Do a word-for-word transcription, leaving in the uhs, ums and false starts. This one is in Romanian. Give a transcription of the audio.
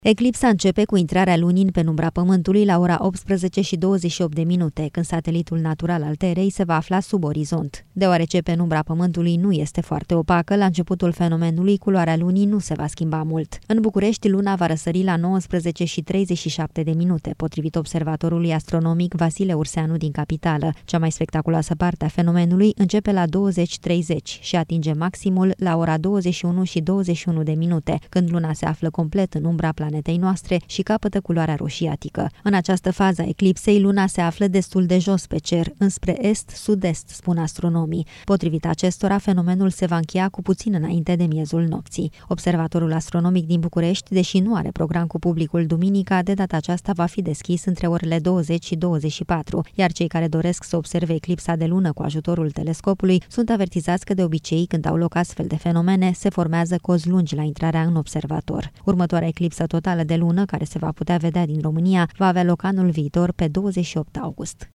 Eclipsa începe cu intrarea lunii în penumbra Pământului la ora optsprezece și douăzeci și opt de minute, când satelitul natural al Terei se va afla sub orizont. Deoarece penumbra Pământului nu este foarte opacă, la începutul fenomenului culoarea lunii nu se va schimba mult. În București, luna va răsări la nouăsprezece și treizeci și șapte de minute, potrivit observatorului astronomic Vasile Urseanu din capitală. Cea mai spectaculoasă parte a fenomenului începe la douăzeci treizeci și atinge maximul la ora douăzeci și unu și douăzeci și unu de minute, când luna se află complet în umbra planetei noastre și capătă culoarea roșiatică. În această fază a eclipsei, luna se află destul de jos pe cer, înspre est-sud-est, spun astronomii. Potrivit acestora, fenomenul se va încheia cu puțin înainte de miezul nopții. Observatorul astronomic din București, deși nu are program cu publicul duminica, de data aceasta va fi deschis între orele douăzeci și douăzeci și patru, iar cei care doresc să observe eclipsa de lună cu ajutorul telescopului sunt avertizați că de obicei, când au loc astfel de fenomene, se formează cozi lungi la intrarea în observator. Următoarea eclipsă totală de lună, care se va putea vedea din România, va avea loc anul viitor pe douăzeci și opt august.